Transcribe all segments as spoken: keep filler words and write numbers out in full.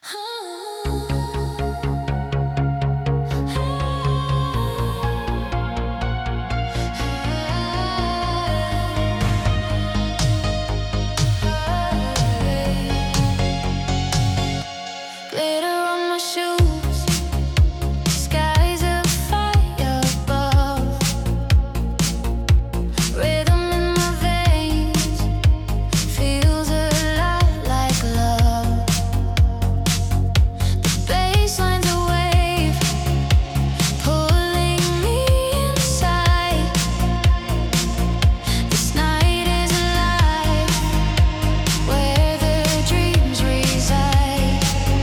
Glitter on my shoes, skies of fire above, rhythm in my veins, feels a lot like love. The bassline's a wave, pulling me inside. This night is alive, where the dreams reside.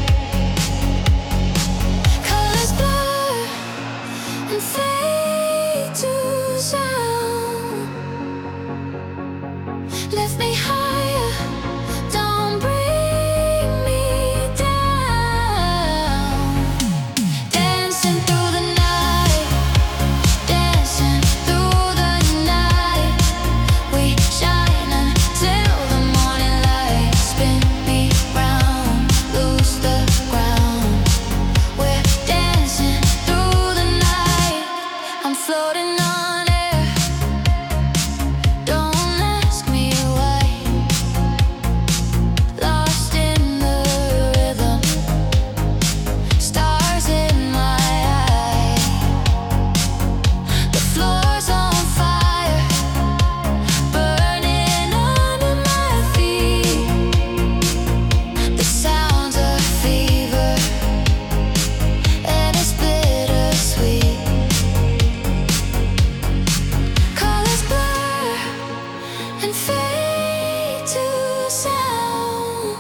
Colors blur and fade to sound. Lift me higher, don't bring me down. Dancing through the night, dancing through the night. We shine until the morning light. Spin me round, lose the ground. We're dancing through the night. I'm floating on air, don't ask me why. Lost in the rhythm, stars in my eye. The floor's on fire, burning under my feet. The sounds of fever, and it's bittersweet. Colors blur and fade to sound.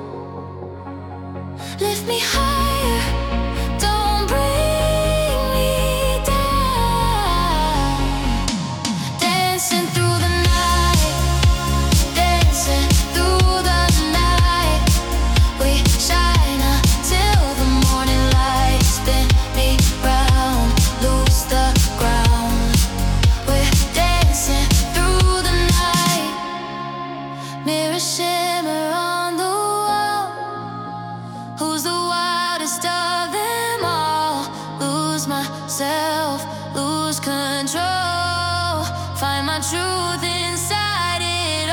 Lift me higher, don't bring me down. Dancing through the night, dancing through the night. We shine until the morning light. Spin me round, lose the ground. We're dancing through the night. Mirror shimmer on the wall. Who's the wildest of them all? Lose myself, lose control. Find my truth inside it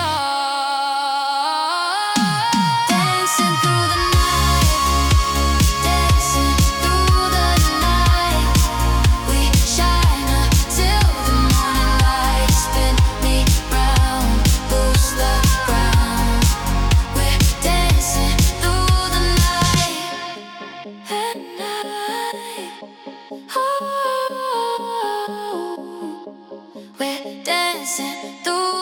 all. Dancing through the night, dancing through the night. We shine until the morning light. Spin me round, lose the ground. We're dancing through the night, at night. Oh, we're dancing through